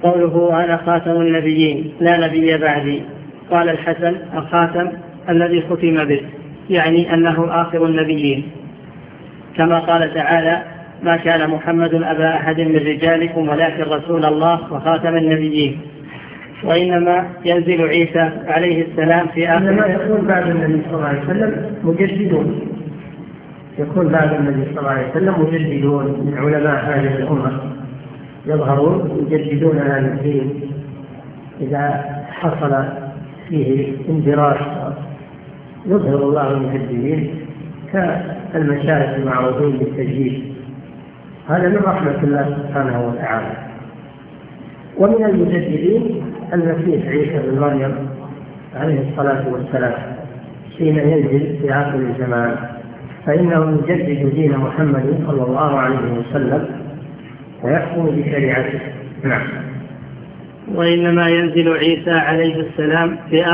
قوله أنا خاتم النبيين لا نبي بعدي. قال الحسن الخاتم الذي ختم به، يعني أنه آخر النبيين، كما قال تعالى ما كان محمد أبا أحد من رجالكم ولكن رسول الله وخاتم النبيين. وإنما ينزل عيسى عليه السلام في آخر إنما يكون بعد النبي صلى الله عليه وسلم مجددون، يكون بعد النبي صلى الله عليه وسلم مجددون من علماء هذه الأمة يظهرون يجددون هذا الدين إذا حصل فيه اندراس، يظهر الله المجددين كالمشايخ المعروفين بالتجديد. هذا من رحمة الله سبحانه وتعالى. ومن المجددين المسيح عيسى بن مريم عليه الصلاة والسلام حين ينزل في آخر الزمان، فإنه يجدد دين محمد صلى الله عليه وسلم ويحكم بشريعته. نعم. وإنما ينزل عيسى عليه السلام في